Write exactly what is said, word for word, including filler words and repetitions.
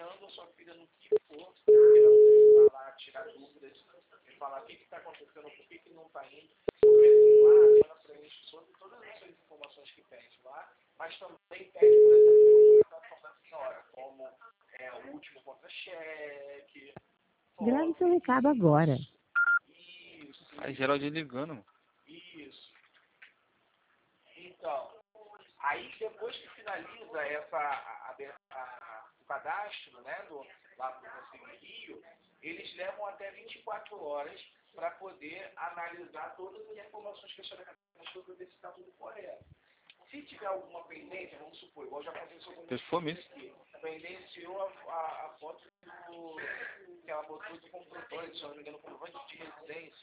acompanhando a sua filha no que for, querendo falar, tirar dúvidas, falar o que está acontecendo, por que, que não está indo. Porque assim, lá a senhora preenche sobre todas essas informações que pede lá, mas também pede, por exemplo, a documentação da senhora, como é, o último contra-cheque. Grave seu recado agora. Isso. Aí Geraldinho ligando. Isso. Então, aí depois que finaliza essa, a, a, a, o cadastro, né, do, lá do Conselho Rio, eles levam até vinte e quatro horas para poder analisar todas as informações que a senhora cadasтрou para ver se está tudo correto. Se tiver alguma pendência, vamos supor, igual já aconteceu com Pessoa mesmo. pendenciou a, a, a foto do, que ela botou do comprovante, se eu não me engano, comprovante de residência.